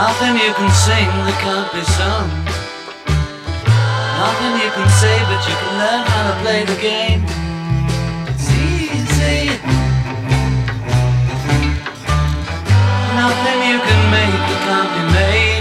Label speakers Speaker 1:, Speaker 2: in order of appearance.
Speaker 1: Nothing you can sing that can't be sung. Nothing you can say, but you can learn how to play the game. It's easy. Nothing you can make that can't be made.